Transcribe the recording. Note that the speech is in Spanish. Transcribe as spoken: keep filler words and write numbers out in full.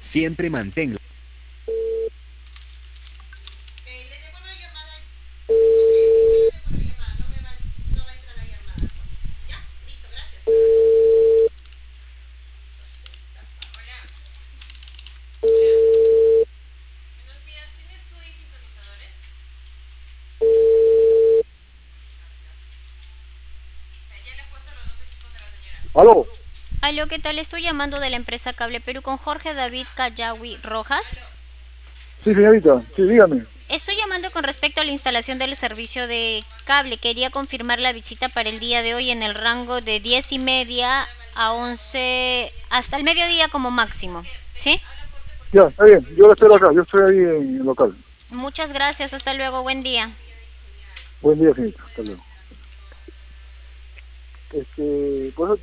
Siempre manténlo. ¿Aló? Aló, ¿qué tal? Estoy llamando de la empresa Cable Perú con Jorge David Callawi Rojas. Sí, señorita. Sí, dígame. Estoy llamando con respecto a la instalación del servicio de cable. Quería confirmar la visita para el día de hoy en el rango de diez y media a once, hasta el mediodía como máximo. ¿Sí? Ya, está bien. Yo lo espero acá. Yo estoy ahí en el local. Muchas gracias. Hasta luego. Buen día. Buen día, señorita. Hasta luego. Este, por eso